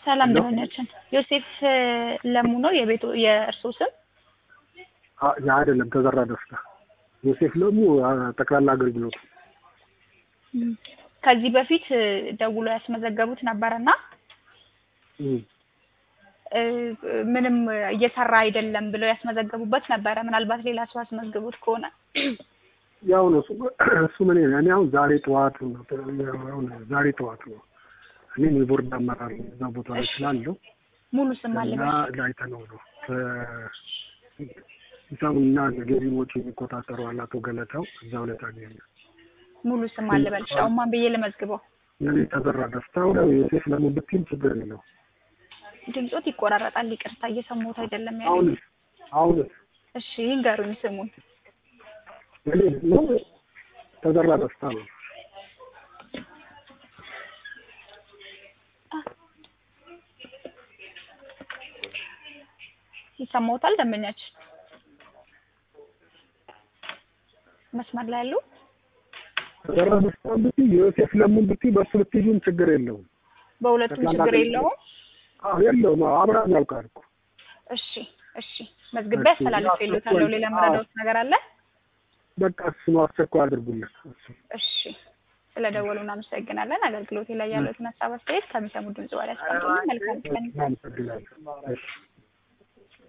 ሰላም ደህናችን ዮሴፍ ለሙ ነው የቤቱ የእርሶ ስም? ያ አይደለም ተዘራ ደስታ ዮሴፍ ለሙ ጠቅላላ አገልግሎት ከዚህ በፊት ደውሎ ያስመዘገቡት ነበርና ምንም እየሰራ አይደለም ብለው ያስመዘገቡበት ነበር ምናልባት ሌላ ሰው አስመዝግቡት ከሆነ ያው ነው እሱ ምን እኔ አሁን ዛሬ ጠዋት ነው ዛሬ ጠዋት ነው እኔ የቦርድ አመራር እዛ ቦታ ላይ ስላለው ሙሉ ስም አለ ላይ ተነው ይሳውና ገቢ ወጪ የሚቆጣጠሩ አላቶ ገለታው እዛው ላይ ታገኘ ሙሉ ስም አለ በልሻው ማን በየ ለመዝግበው የኔ ተዘራ ደስታው ነው የሴፍ ለሙብቲም ችግር ነው ድምጾት ይቆራረጣል ይቅርታ እየሰማሁት አይደለም ያለው አሁን እሺ ይንገሩኝ ስሙን የኔ ነው ተዘራ ደስታ ነው ይሰማውታል ደምኛች መስመር ላይ ያለው ተዘራ ደስታ ብቲ ዮሴፍ ለሙን ብቲ በሱ ብትይም ችግር የለውም በሁለቱም ችግር የለውም የለውም አብራን ያልቃል እሺ መዝግቤ አስተላልፌልዎታለሁ ሌላ መረዳት ነገር አለ በቃ እሱ አስቸኳይ አድርጉልኝ እሺ ስለደወሉና አመሰግናለን አገልግሎት ላይ ያለውን ሐሳብ አስተያየት ከሚሰሙ ድምጽ ወዲያ አስቀምጡልኝ መልካም ቀን